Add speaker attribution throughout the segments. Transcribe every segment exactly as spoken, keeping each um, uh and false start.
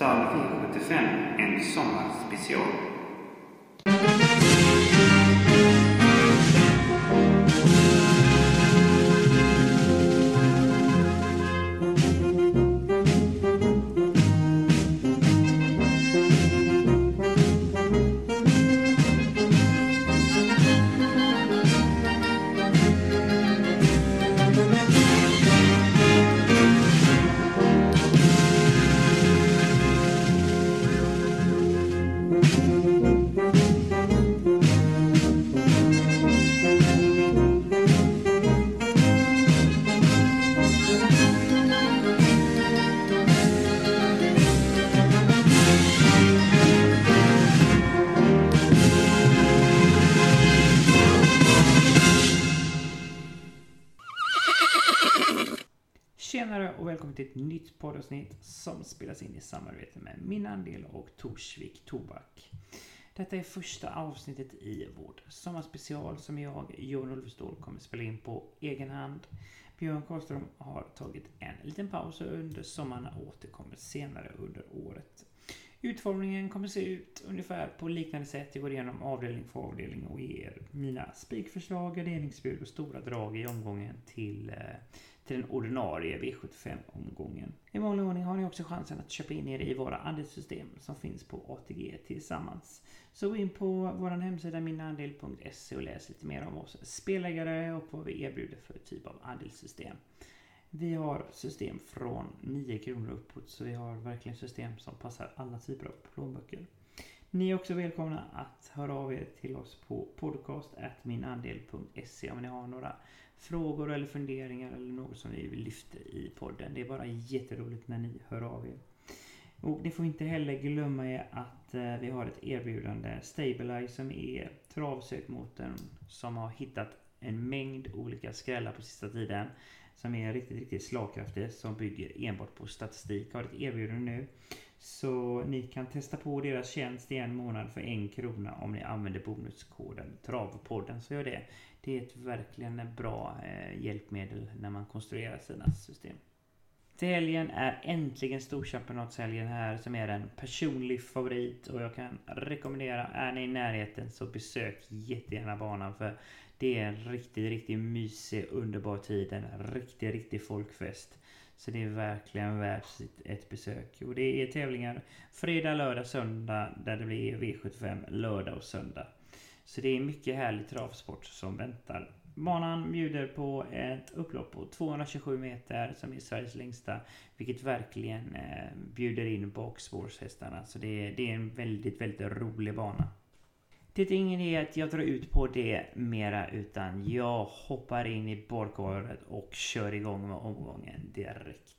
Speaker 1: Stall V sjuttiofem, en sommarspecial.
Speaker 2: Tjenare och välkommen till ett nytt poddavsnitt som spelas in i samarbete med Min Andel och Torsvik Tobak. Detta är första avsnittet i vårt sommarspecial som jag, Johan Ulfestål, kommer spela in på egen hand. Björn Karlström har tagit en liten paus under sommaren och återkommer senare under året. Utformningen kommer se ut ungefär på liknande sätt. Jag går igenom avdelning för avdelning och ger mina spikförslag, garderingsbud och stora drag i omgången till, eh, till den ordinarie V sjuttiofem-omgången. I vanlig ordning har ni också chansen att köpa in er i våra andelssystem som finns på A T G tillsammans. Så gå in på vår hemsida minandel punkt se och läs lite mer om oss spelägare och vad vi erbjuder för typ av andelssystem. Vi har system från nio kronor uppåt, så vi har verkligen system som passar alla typer av plånböcker. Ni är också välkomna att höra av er till oss på podcast at minandel punkt se om ni har några frågor eller funderingar eller något som vi vill lyfta i podden. Det är bara jätteroligt när ni hör av er. Och ni får inte heller glömma er att eh, vi har ett erbjudande Stabilize som är travsökmotorn som har hittat en mängd olika skrällar på sista tiden. Som är riktigt, riktigt slagkraftig, som bygger enbart på statistik. Har ett erbjudande nu. Så ni kan testa på deras tjänst i en månad för en krona om ni använder bonuskoden Travpodden. Så gör det. Det är ett verkligen bra eh, hjälpmedel när man konstruerar sina system. Till helgen är äntligen Storchampionatshelgen här som är en personlig favorit. Och jag kan rekommendera, är ni i närheten så besök jättegärna banan för det är en riktigt, riktigt mysig, underbar tid. En riktigt, riktigt folkfest. Så det är verkligen värt ett besök. Och det är tävlingar fredag, lördag, söndag där det blir V sjuttiofem lördag och söndag. Så det är mycket härlig travsport som väntar. Banan bjuder på ett upplopp på tvåhundratjugosju meter som är Sveriges längsta. Vilket verkligen eh, bjuder in bakspårshästarna. Så det är, det är en väldigt, väldigt rolig bana. Det är ingen idé att jag drar ut på det mera utan jag hoppar in i barkaret och kör igång med omgången direkt.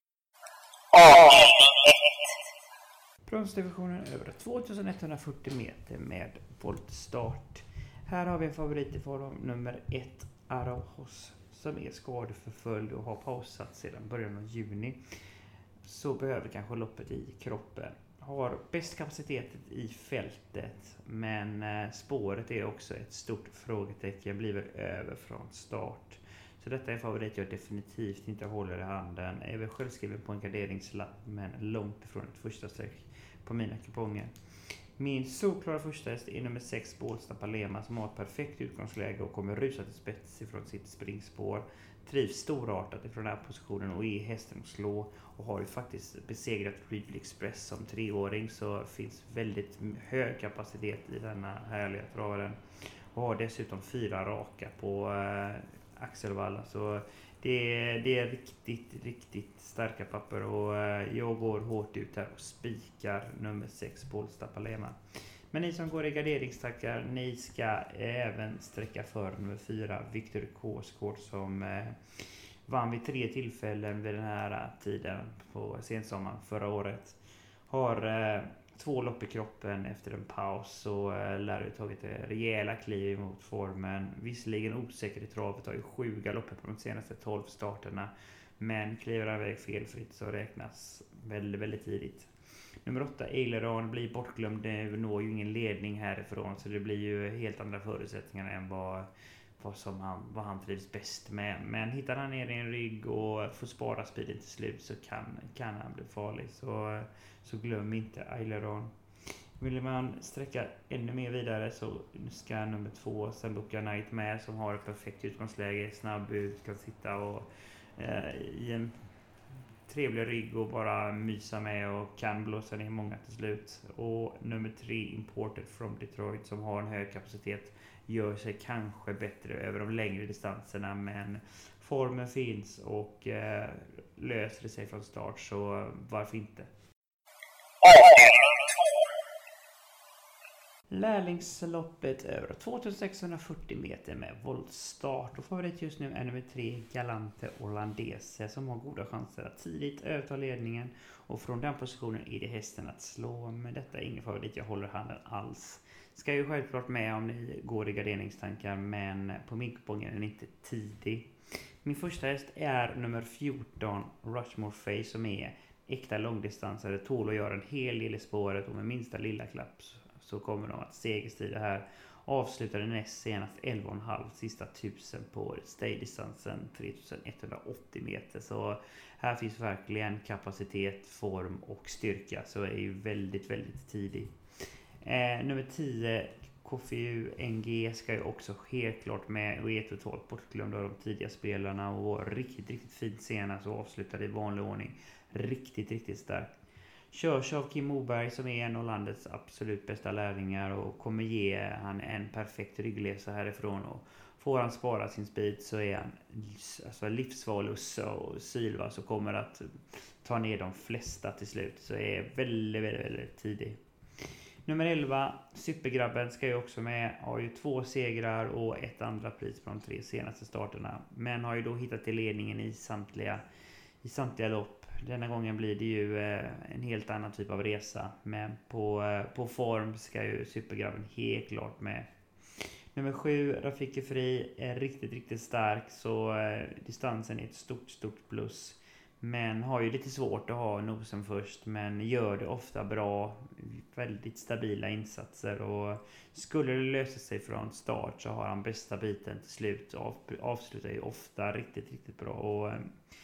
Speaker 2: Bronsdivisionen över tvåtusenetthundrafyrtio meter med voltstart. Här har vi en favorit i form nummer ett, Arauhos, som är skadeförföljd och har pausat sedan början av juni. Så behöver kanske loppet i kroppen. Har bäst kapacitet i fältet, men spåret är också ett stort frågetecken, blir väl över från start. Så detta är en favorit jag definitivt inte håller i handen. Jag är väl självskriven på en garderingslapp, men långt ifrån ett första streck på mina kuponger. Min solklara första häst är nummer sex, Bålsta Palema, som har ett perfekt utgångsläge och kommer rusa till spets ifrån sitt springspår. Trivs storartat ifrån den här positionen och är hästen att slå. Och har ju faktiskt besegrat Regal Express som treåring, så finns väldigt hög kapacitet i denna härliga travaren. Och har dessutom fyra raka på äh, Axelvalla. Så det är, det är riktigt, riktigt starka papper. Och äh, jag går hårt ut här och spikar nummer sex, Bålsta Palema. Men ni som går i garderingstackar, ni ska även sträcka för nummer fyra, Victor Kåskård, som eh, vann vid tre tillfällen vid den här tiden på sensommaren förra året. Har eh, två lopp i kroppen efter en paus och eh, lär ut tagit rejäla kliv mot formen. Visserligen osäker i travet, har ju sju galopper på de senaste tolv starterna. Men kliver han väg felfritt så räknas väldigt, väldigt tidigt. Nummer åtta, Aileron, blir bortglömd. Det når ju ingen ledning härifrån, så det blir ju helt andra förutsättningar än vad, vad som han, vad han trivs bäst med. Men hittar han ner i en rygg och får spara speeden till slut så kan, kan han bli farlig. Så, så glöm inte Aileron. Vill man sträcka ännu mer vidare så ska nummer två Sambuca Knight med, som har ett perfekt utgångsläge, snabb ut, kan sitta och eh, i en trevlig rygg och bara mysa med och kan blåsa ner många till slut. Och nummer tre Imported from Detroit, som har en hög kapacitet, gör sig kanske bättre över de längre distanserna, men formen finns och eh, löser det sig från start, så varför inte? Lärlingsloppet över tvåtusensexhundrafyrtio meter med voltstart, och favorit just nu är nummer tre Galante Hollandese, som har goda chanser att tidigt överta ledningen, och från den positionen är det hästen att slå. Men detta är ingen favorit, jag håller handen alls. Ska ju självklart med om ni går i garderingstankar, men på min kupong är den inte tidig. Min första häst är nummer fjorton Rushmore Face, som är äkta långdistansare, tål att göra en hel del i spåret, och med minsta lilla klapp så kommer de att segerstrida här. Avslutade näst senast elva komma fem sista tusen på stay-distansen tretusen etthundraåttio meter. Så här finns verkligen kapacitet, form och styrka, så är ju väldigt, väldigt tidig. Eh, nummer tio K F U N G ska ju också helt klart med, och är totalt bortglömd av de tidiga spelarna, och var riktigt, riktigt fint senast och avslutade i vanlig ordning. Riktigt, riktigt starkt. Körs av Kim Moberg, som är en av landets absolut bästa lärlingar, och kommer ge han en perfekt rygglesa härifrån, och får han spara sin speed så är han alltså livsfarlig och så sylva, så kommer att ta ner de flesta till slut, så är väldigt, väldigt, väldigt tidig. Nummer elva Supergrabben ska ju också med, har ju två segrar och ett andra pris på de tre senaste starterna, men har ju då hittat till ledningen i samtliga i samtliga lopp. Denna gången blir det ju eh, en helt annan typ av resa, men på, eh, på form ska ju Supergrabben helt klart med. Nummer sju Rafiki Fri är riktigt, riktigt stark, så eh, distansen är ett stort, stort plus. Men har ju lite svårt att ha nosen först, men gör det ofta bra, väldigt stabila insatser, och skulle det lösa sig från start så har han bästa biten till slut, av, avslutar ju ofta riktigt, riktigt bra, och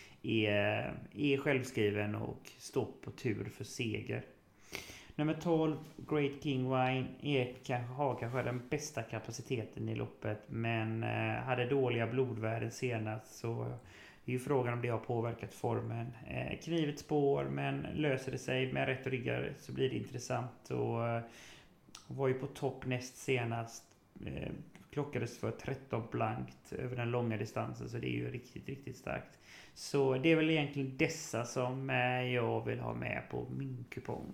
Speaker 2: är, är självskriven och står på tur för seger. Nummer tolv Great King Wine är, kanske, har kanske den bästa kapaciteten i loppet, men eh, hade dåliga blodvärden senast, så det är ju frågan om det har påverkat formen. Eh, knivigt spår, men löser det sig med rätt ryggar så blir det intressant, och eh, var ju på topp näst senast. Eh, klockades för tretton blankt över den långa distansen, så det är ju riktigt, riktigt starkt. Så det är väl egentligen dessa som eh, jag vill ha med på min kupong.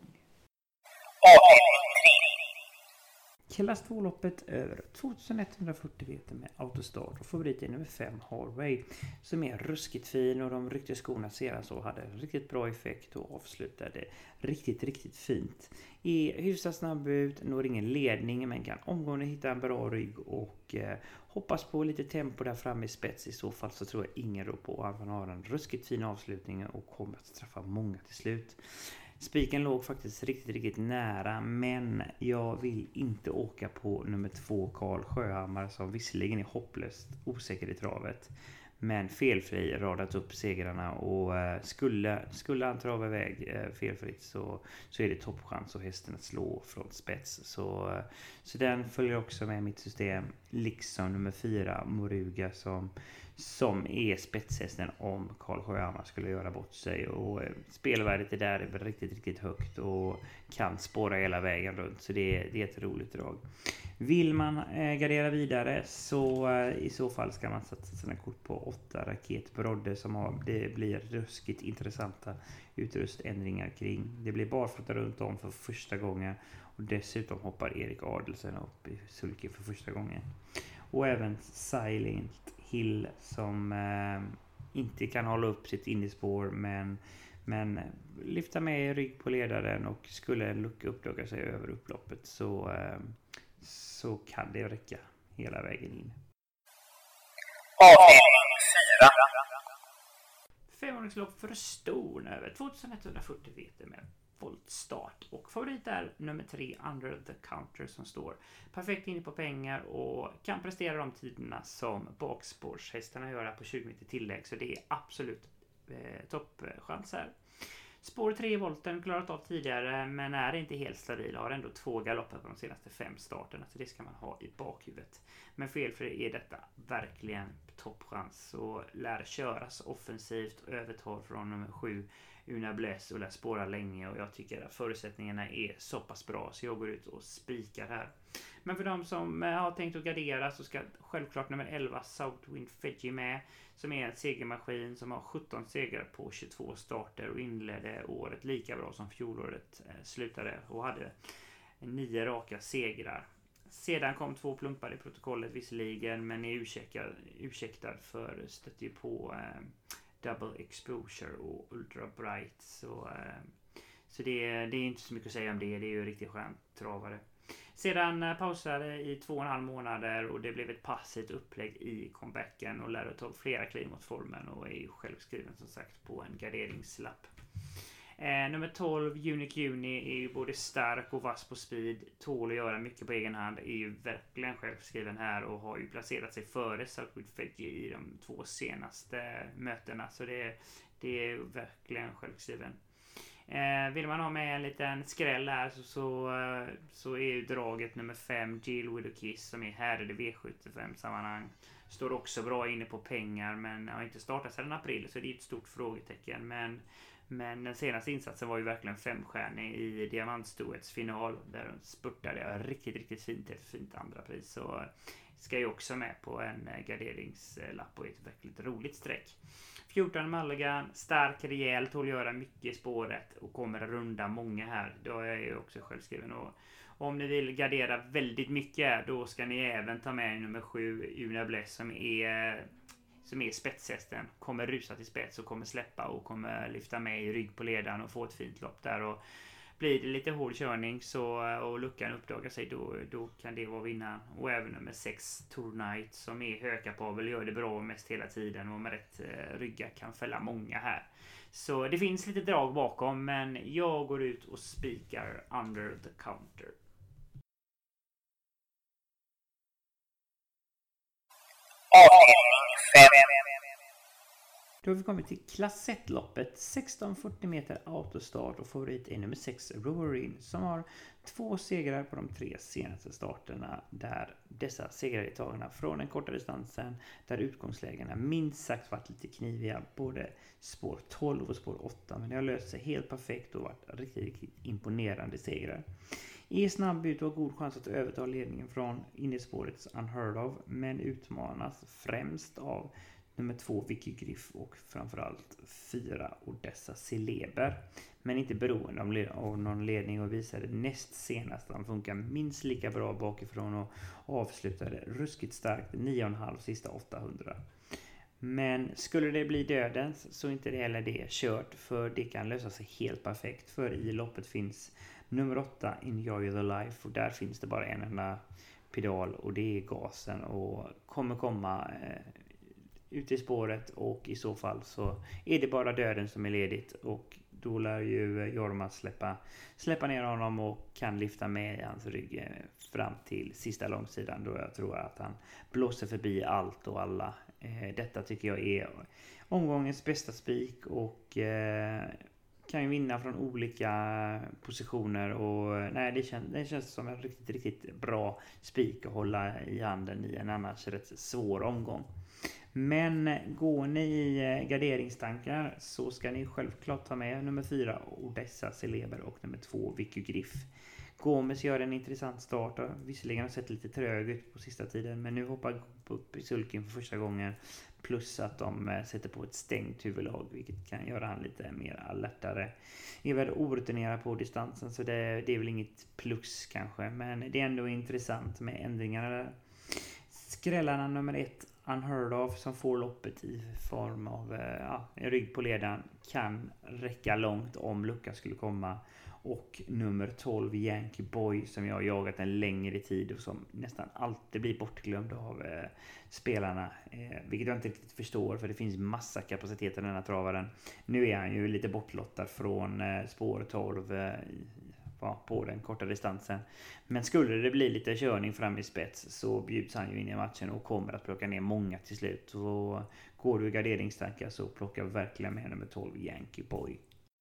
Speaker 2: Klass två-loppet över tvåtusenetthundrafyrtio meter med autostart, och favorit är nummer fem Harway, som är ruskigt fin, och de ryckte skorna sedan så hade riktigt bra effekt och avslutade riktigt, riktigt fint. Är hyfsat snabb ut, når ingen ledning, men kan omgående hitta en bra rygg och eh, hoppas på lite tempo där framme i spets. I så fall så tror jag ingen rår på. Han har en ruskigt fin avslutning och kommer att straffa många till slut. Spiken låg faktiskt riktigt, riktigt nära, men jag vill inte åka på nummer två Karl Sjöhammar, som visserligen är hopplöst osäker i travet, men felfri radat upp segrarna, och eh, skulle, skulle han trava iväg eh, felfritt så, så är det toppchans och hästen att slå från spets. Så, eh, så den följer också med mitt system, liksom nummer fyra Moruga, som som är spetshästen om Karl Sjöhammar skulle göra bort sig, och eh, spelvärdet är där är riktigt, riktigt högt och kan spåra hela vägen runt, så det, det är ett roligt drag. Vill man eh, gardera vidare så eh, i så fall ska man satsa sina kort på åtta Raket Brodde, som har, det blir ruskigt intressanta utrustningar kring. Det blir barfota runt om för första gången, och dessutom hoppar Erik Adelsen upp i sulke för första gången. Och även Silent Hill, som eh, inte kan hålla upp sitt indiespår, men, men lyfta med rygg på ledaren, och skulle en lucka uppdaga sig över upploppet så, eh, så kan det räcka hela vägen in. Femhundralopp för ston över tvåtusenetthundrafyrtio meter med volt start. Och favorit är nummer tre, Under the Counter, som står perfekt inne på pengar och kan prestera de tiderna som bakspårshästarna gör på tjugo meter tillägg. Så det är absolut eh, toppchans här. Spår tre volten klarat av tidigare, men är inte helt stabil. Har ändå två galopper på de senaste fem starterna, så det ska man ha i bakhuvudet. Men felfri är detta verkligen toppchans och lär köras offensivt och övertar från nummer sju Una Bless och lär spåra länge, och jag tycker att förutsättningarna är så pass bra så jag går ut och spikar här. Men för de som har tänkt att gardera så ska självklart nummer elva Southwind Fedgy med, som är en segermaskin som har sjutton segrar på tjugotvå starter och inledde året lika bra som fjolåret slutade och hade nio raka segrar. Sedan kom två plumpar i protokollet visserligen, men är ursäktad, ursäktad för stötte ju på eh, Double Exposure och Ultra Bright. Så, eh, så det, det är inte så mycket att säga om det. Det är ju riktigt skönt travare. Sedan eh, pausade i två och en halv månader och det blev ett passivt upplägg i comebacken och lärde ta flera kliv mot formen och är ju självskriven som sagt på en garderingslapp. Eh, nummer tolv, Unique Uni, är ju både stark och vass på speed, tål att göra mycket på egen hand, är ju verkligen självskriven här och har ju placerat sig före Southwind Fedgy i de två senaste mötena, så det, det är verkligen självskriven. Eh, vill man ha med en liten skräll här så, så, så är ju draget nummer fem, Jill Widow Kiss, som är här i det V sjuttiofem sammanhang. Står också bra inne på pengar, men har inte startat sedan april, så det är ett stort frågetecken. Men, men den senaste insatsen var ju verkligen femstjärnig i diamantstoets final, där de spurtade riktigt, riktigt fint till ett fint andra pris. Så ska ju också med på en garderingslapp och ett verkligt roligt streck. fjorton Mulligan, stark, rejäl, tål göra mycket i spåret och kommer att runda många här. Då är jag ju också självskriven. Och om ni vill gardera väldigt mycket, då ska ni även ta med nummer sju, Una Bless, som är, som är spetshästen. Kommer rusa till spets och kommer släppa och kommer lyfta med i rygg på ledaren och få ett fint lopp där. Och blir det lite hård körning så, och luckan uppdagar sig, då, då kan det vara vinnaren. Och även nummer sex, Tour Knight, som är högkapabel, gör det bra mest hela tiden och med rätt eh, rygga kan fälla många här. Så det finns lite drag bakom, men jag går ut och spikar Under the Counter. Då har vi kommit till klass ett-loppet, sexton fyrtio meter autostart, och favorit är nummer sex, Roarin, som har två segrar på de tre senaste starterna, där dessa segrar är tagna från den korta distansen, där utgångslägena minst sagt varit lite kniviga, både spår tolv och spår åtta, men det har löst sig helt perfekt och varit riktigt, riktigt imponerande segrar. Är snabb ut och har god chans att överta ledningen från innerspårets Unheard of, men utmanas främst av nummer två, Vicky Griff, och framförallt fyra, Odessa Celeber. Men inte beroende av någon ledning, och visade näst senast att han funkar minst lika bra bakifrån och avslutade ruskigt starkt nio komma fem sista åttahundra. Men skulle det bli dödens så är inte det heller det kört, för det kan lösa sig helt perfekt, för i loppet finns nummer åtta, Enjoy the Life, och där finns det bara en enda pedal och det är gasen, och kommer komma eh, ut i spåret, och i så fall så är det bara döden som är ledigt, och då lär ju Jorma släppa, släppa ner honom och kan lyfta med i hans rygg fram till sista långsidan, då jag tror att han blåser förbi allt och alla. Eh, detta tycker jag är omgångens bästa spik, och eh, kan ju vinna från olika positioner, och nej, det känns, det känns som en riktigt, riktigt bra spik att hålla i handen i en annars rätt svår omgång. Men går ni i garderingstankar så ska ni självklart ta med nummer fyra, Odessa Celeber, och nummer två, Vicky Griff. Gomes gör en intressant start, visserligen har sett lite trög ut på sista tiden, men nu hoppar upp i sulken för första gången, plus att de sätter på ett stängt huvudlag, vilket kan göra han lite mer alertare. Är väl orutinerad på distansen, så det, det är väl inget plus kanske, men det är ändå intressant med ändringarna där. Skrällarna nummer ett, Unheard of, som får loppet i form av ja, en rygg på ledaren, kan räcka långt om lucka skulle komma. Och nummer tolv Yankee Boy som jag har jagat en längre tid och som nästan alltid blir bortglömd av eh, spelarna. Eh, vilket jag inte riktigt förstår, för det finns massa kapacitet i den här travaren. Nu är han ju lite bortlottad från eh, spår tolv eh, ja, på den korta distansen. Men skulle det bli lite körning fram i spets så bjuds han ju in i matchen och kommer att plocka ner många till slut. Så går du i garderingstankar så plockar verkligen med nummer tolv Yankee Boy.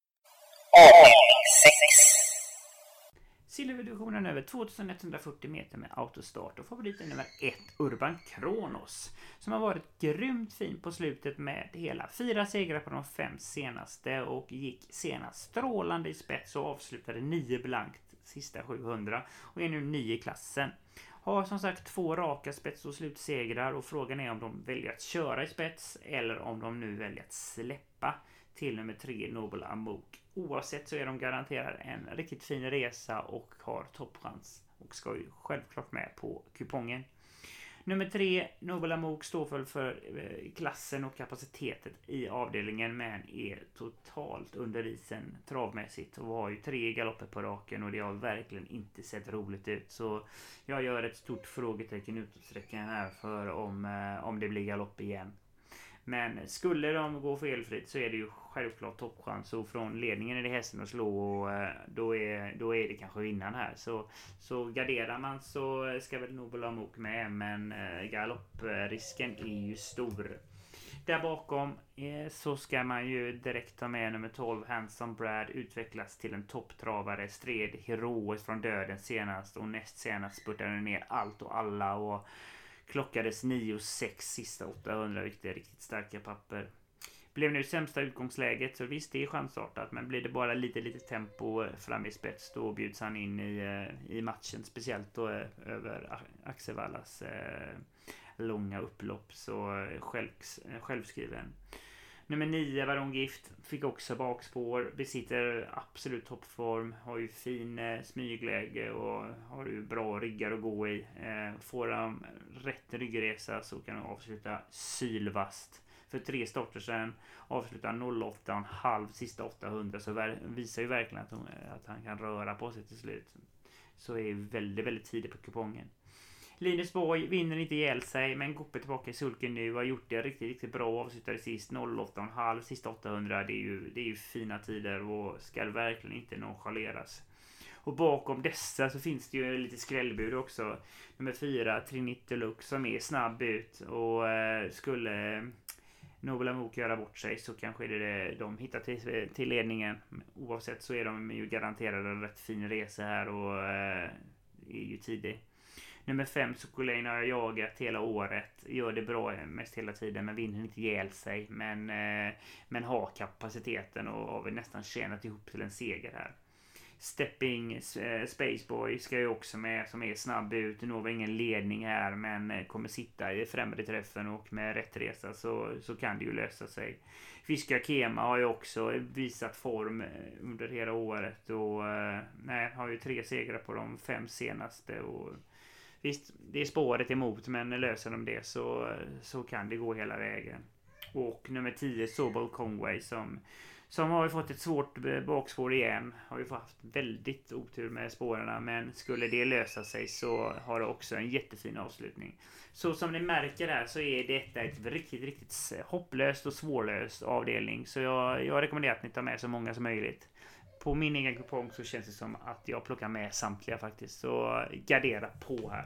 Speaker 2: Silverdivisionen över tjugoetthundrafyrtio meter med autostart och favoriten nummer ett Urban Kronos som har varit grymt fin på slutet med hela fyra segrar på de fem senaste och gick senast strålande i spets och avslutade nio blankt sista sjuhundra och är nu nio i klassen. Har som sagt två raka spets och slutsegrar och frågan är om de väljer att köra i spets eller om de nu väljer att släppa till nummer tre Noble Amok. Oavsett så är de garanterade en riktigt fin resa och har toppchans och ska ju självklart med på kupongen. Nummer tre Noble Amok står för, för klassen och kapaciteten i avdelningen men är totalt under isen travmässigt och har ju tre galopper på raken och det har verkligen inte sett roligt ut. Så jag gör ett stort frågetecken utåtsträckan här för om, om det blir galopp igen. Men skulle de gå felfritt så är det ju självklart toppchans och från ledningen är det hästen att slå och då är, då är det kanske vinnaren här. Så, så garderar man så ska väl Noble Amok med, men galopprisken är ju stor. Där bakom eh, så ska man ju direkt ta med nummer tolv Handsome Brad, utvecklas till en topptravare, stred heroiskt från döden senast och näst senast spurtade ner allt och alla och klockades nio sex sista åttahundra, vilket är riktigt starka papper. Blev nu sämsta utgångsläget, så visst det är chansartat, men blir det bara lite lite tempo fram i spets då bjuds han in i, i matchen, speciellt då över Axevallas eh, långa upplopp, så själv, självskriven. Nummer nio Baron Gift fick också bakspår, besitter absolut toppform, har ju fin eh, smygläge och har ju bra ryggar att gå i. Eh, får han rätt ryggresa så kan han avsluta sylvast. För tre starter sedan avslutar noll åtta komma fem sista åttahundra, så ver- visar ju verkligen att, hon, att han kan röra på sig till slut. Så är väldigt, väldigt tidigt på kupongen. Linus Borg vinner inte ihjäl sig, men går tillbaka i sulken nu och har gjort det riktigt, riktigt bra och avslutade sist noll åtta komma fem sista åttahundra. Det är ju, det är ju fina tider och ska verkligen inte nonchaleras. Och bakom dessa så finns det ju lite skrällbud också. Nummer fyra Trinity Deluxe som är snabb ut och eh, skulle Noble Amok göra bort sig så kanske det är det de hittar till, till ledningen. Oavsett så är de ju garanterade en rätt fin resa här och eh, är ju tidig. Nummer fem Sokolane har jag jagat hela året. Gör det bra mest hela tiden, men vinner inte ihjäl sig. Men, eh, men har kapaciteten och har väl nästan tjänat ihop till en seger här. Stepping eh, Spaceboy ska ju också med, som är snabb ut. Nu har vi ingen ledning här, men kommer sitta i främre träffen och med rätt resa så, så kan det ju lösa sig. Fiska Kema har ju också visat form under hela året och eh, nej, har ju tre segrar på de fem senaste och visst, det är spåret emot, men löser de det så, så kan det gå hela vägen. Och nummer tio Sobel Conway som, som har ju fått ett svårt bakspår igen. Har ju haft väldigt otur med spårarna, men skulle det lösa sig så har det också en jättefin avslutning. Så som ni märker här så är detta ett riktigt, riktigt hopplöst och svårlöst avdelning. Så jag, jag rekommenderar att ni tar med så många som möjligt. På min egen kupong så känns det som att jag plockar med samtliga faktiskt. Så gardera på här.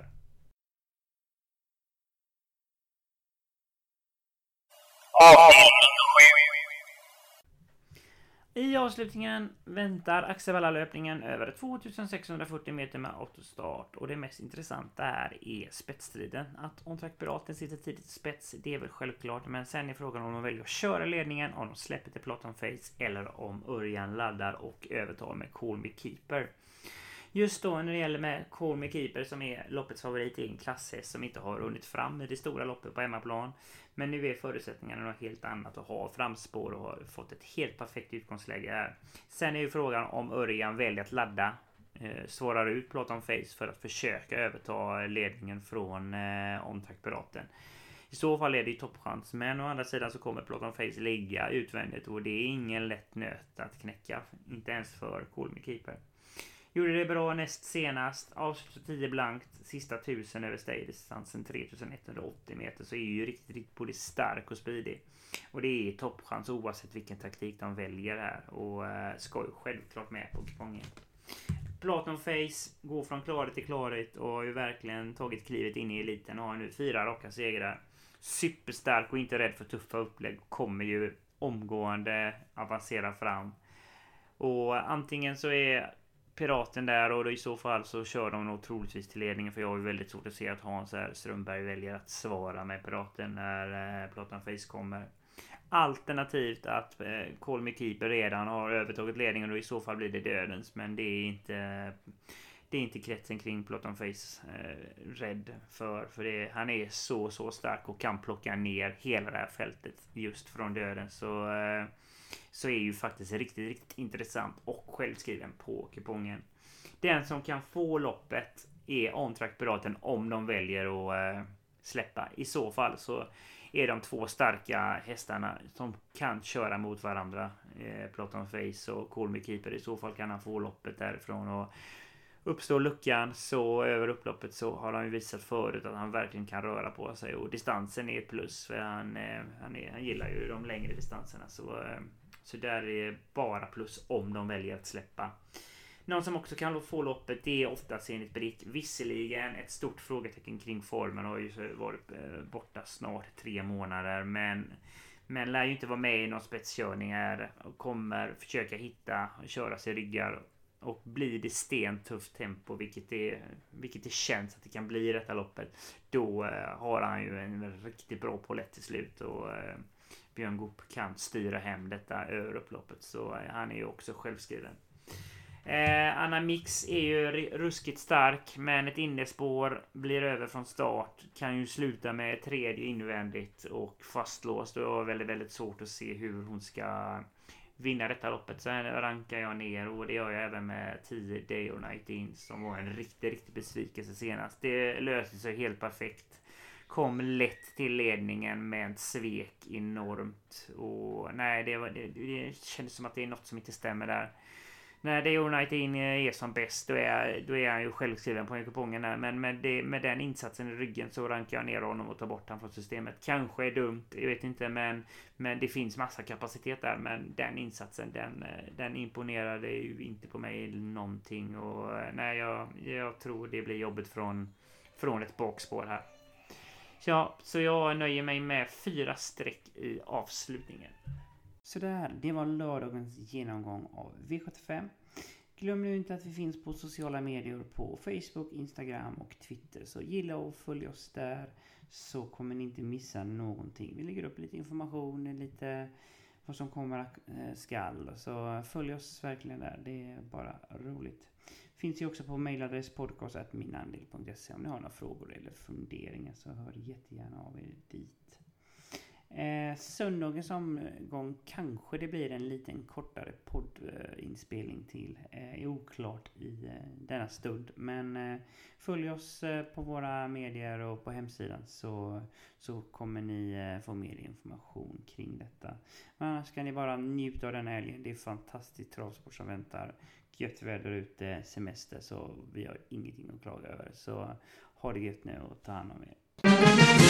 Speaker 2: I avslutningen väntar Axevalla-löpningen över tvåtusensexhundrafyrtio meter med autostart. Och det mest intressanta här är spetsstriden. Att On Track Piraten sitter tidigt i spets, det är väl självklart. Men sen är frågan om de väljer att köra ledningen, om de släpper till Platon Face eller om Örjan laddar och övertar med Call Me Keeper. Just då när det gäller med Call Me Keeper som är loppets favorit i en klasshäst som inte har runnit fram i det stora loppet på hemmaplan. Men nu är förutsättningarna något helt annat att ha framspår och har fått ett helt perfekt utgångsläge här. Sen är ju frågan om Örjan väljer att ladda, eh, svarar ut Platon Face för att försöka överta ledningen från eh, On Track Piraten. I så fall är det ju toppchans. Men å andra sidan så kommer Plot on Face ligga utvändigt och det är ingen lätt nöt att knäcka. Inte ens för Call Me Keeper. Gjorde det bra näst senast. Avslut tio blankt. Sista tusen över staydistansen tre tusen etthundraåttio meter. Så är ju riktigt, riktigt både stark och speedig. Och det är toppchans oavsett vilken taktik de väljer här. Och äh, ska ju självklart med på kupongen. Plot on Face går från klarhet till klarhet och har ju verkligen tagit klivet in i eliten och har nu fyra raka segrar. Superstark och inte rädd för tuffa upplägg. Kommer ju omgående avancera fram. Och antingen så är Piraten där och då i så fall så kör de nog troligtvis till ledningen, för jag har ju väldigt svårt att se att Hans här Strömberg väljer att svara med Piraten när eh, Plot on Face kommer. Alternativt att eh, Call Me Keeper redan har övertagit ledningen och i så fall blir det dödens, men det är inte det är inte kretsen kring Plot on Face eh, rädd för, för det, han är så så stark och kan plocka ner hela det här fältet just från döden, så eh, så är ju faktiskt riktigt, riktigt intressant och självskriven på kupongen. Den som kan få loppet är On-Track Piraten om de väljer att eh, släppa. I så fall så är de två starka hästarna som kan köra mot varandra. Eh, Plot on Face och Call Me Keeper. I så fall kan han få loppet därifrån och uppstår luckan så över upploppet så har han ju visat förut att han verkligen kan röra på sig. Och distansen är ett plus för han, eh, han, är, han gillar ju de längre distanserna. Så... Eh, Så där är bara plus om de väljer att släppa. Någon som också kan få loppet, det är oftast enligt Britt. Visserligen ett stort frågetecken kring formen, har ju varit borta snart tre månader. Men, men lär ju inte vara med i någon spetskörning här. Och kommer försöka hitta och köra sig ryggar. Och blir det stentufft tempo, vilket det, vilket det känns att det kan bli i detta loppet. Då eh, har han ju en riktigt bra polett till slut och... Eh, Björn Goop kan styra hem detta över upploppet, så han är ju också självskriven. Eh, Anna Mix är ju ruskigt stark, men ett innerspår blir över från start. Kan ju sluta med tredje invändigt och fastlåst. Och jag har väldigt, väldigt svårt att se hur hon ska vinna detta loppet. Sen rankar jag ner, och det gör jag även med tio Day or Night In som var en riktigt, riktigt besvikelse senast. Det löste sig helt perfekt. Kom lätt till ledningen med en svek enormt. Och nej, det, var, det, det kändes som att det är något som inte stämmer där. När Day or Night In är som bäst, då är, då är han ju självskriven på kupongen där. Men med, det, med den insatsen i ryggen så rankar jag ner honom och tar bort han från systemet. Kanske är dumt, jag vet inte, men, men det finns massa kapacitet där. Men den insatsen, den, den imponerade ju inte på mig någonting. Och nej, jag, jag tror det blir jobbet från, från ett bakspår här. Ja, så jag nöjer mig med fyra streck i avslutningen. Så där, det var lördagens genomgång av V sjuttiofem. Glöm nu inte att vi finns på sociala medier på Facebook, Instagram och Twitter. Så gilla och följ oss där så kommer ni inte missa någonting. Vi lägger upp lite information, lite vad som kommer skall. Så följ oss verkligen där, det är bara roligt. Finns ju också på mailadress podcast snabel-a minandel punkt se om ni har några frågor eller funderingar, så hör jättegärna av er dit. Eh, söndagens omgång kanske det blir en liten kortare poddinspelning till. Eh, är oklart i eh, denna stund. Men eh, följ oss eh, på våra medier och på hemsidan så, så kommer ni eh, få mer information kring detta. Men annars kan ni bara njuta av den här helgen. Det är fantastiskt travsport som väntar. Gött väder ute, semester, så vi har ingenting att klaga över. Så ha det gött nu och ta hand om er.